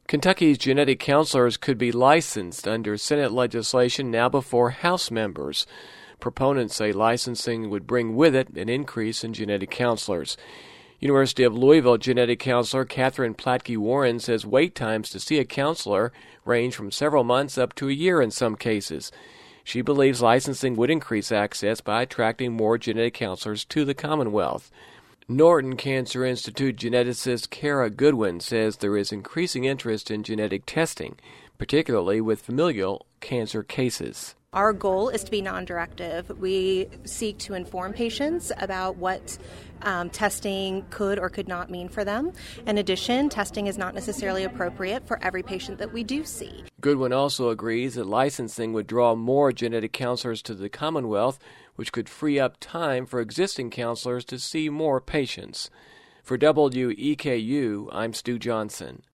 Kentucky's genetic counselors could be licensed under Senate legislation now before House members. Proponents say licensing would bring with it an increase in genetic counselors. University of Louisville genetic counselor Catherine Platke-Warren says wait times to see a counselor range from several months up to a year in some cases. She believes licensing would increase access by attracting more genetic counselors to the Commonwealth. Norton Cancer Institute geneticist Kara Goodwin says there is increasing interest in genetic testing, particularly with familial cancer cases. Our goal is to be non-directive. We seek to inform patients about what testing could or could not mean for them. In addition, testing is not necessarily appropriate for every patient that we do see. Goodwin also agrees that licensing would draw more genetic counselors to the Commonwealth, which could free up time for existing counselors to see more patients. For WEKU, I'm Stu Johnson.